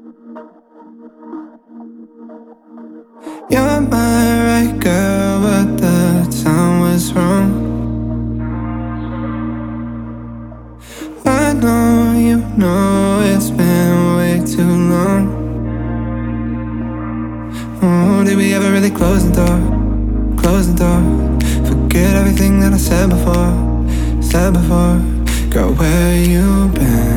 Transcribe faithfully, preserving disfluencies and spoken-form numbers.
You're my right girl, but the time was wrong. I know you know it's been way too long. Oh, did we ever really close the door? Close the door. Forget everything that I said before, said before. Girl, where you been?